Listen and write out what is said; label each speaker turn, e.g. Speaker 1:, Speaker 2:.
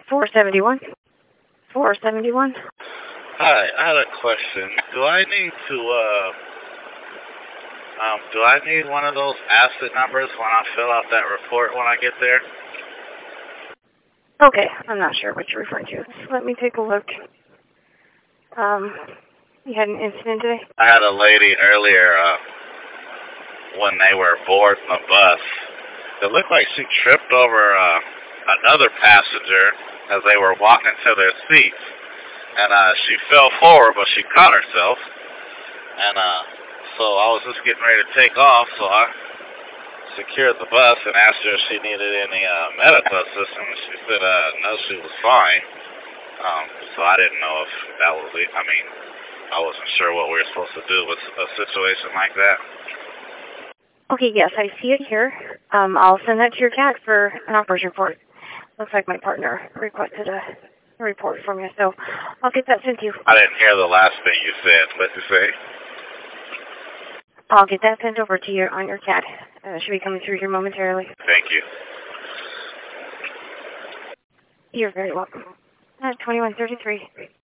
Speaker 1: 471. 471.
Speaker 2: Hi, I had a question. Do I need one of those asset numbers when I fill out that report when I get there?
Speaker 1: Okay, I'm not sure what you're referring to. Let me take a look. You had an incident today?
Speaker 2: I had a lady earlier, when they were boarding the bus. It looked like she tripped over, another passenger as they were walking to their seats. And, she fell forward, but she caught herself. And, so I was just getting ready to take off, so I secured the bus and asked her if she needed any, medical assistance. She said, no, she was fine. So I didn't know if that was it. I mean, I wasn't sure what we were supposed to do with a situation like that.
Speaker 1: Okay, yes, I see it here. I'll send that to your CAD for an operation report. Looks like my partner requested a report from you, so I'll get that sent to you.
Speaker 2: I didn't hear the last thing you said. What did you say?
Speaker 1: I'll get that sent over to you on your CAD. It should be coming through here momentarily.
Speaker 2: Thank you.
Speaker 1: You're very welcome. 2133.